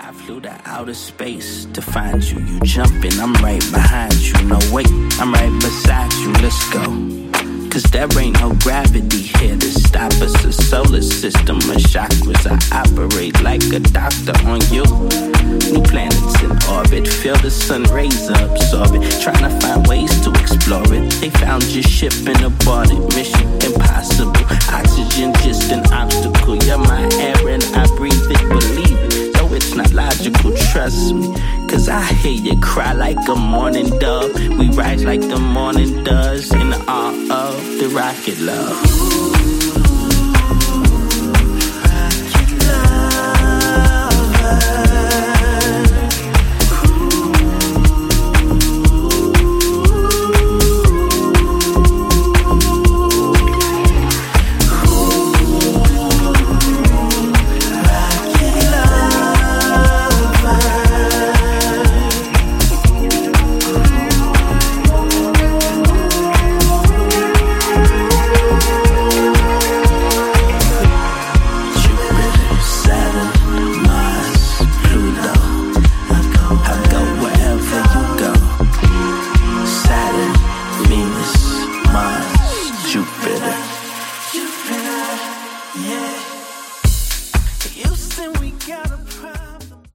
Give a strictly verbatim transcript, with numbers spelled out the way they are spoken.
I flew to outer space to find you. You jumping, I'm right behind you. No, wait, I'm right beside you. Let's go. Cause there ain't no gravity here to stop us. A solar system of chakras. I operate like a doctor on you. New planets in orbit. Feel the sun rays absorb it. Trying to find ways to explore it. They found your ship and aborted. Mission impossible. Oxygen just an obstacle. You're my air and I breathe it. Believe it. Though it's not logical, trust me. Cause I hear you cry like a morning dove. We rise like the morning does in the awe of the rocket love.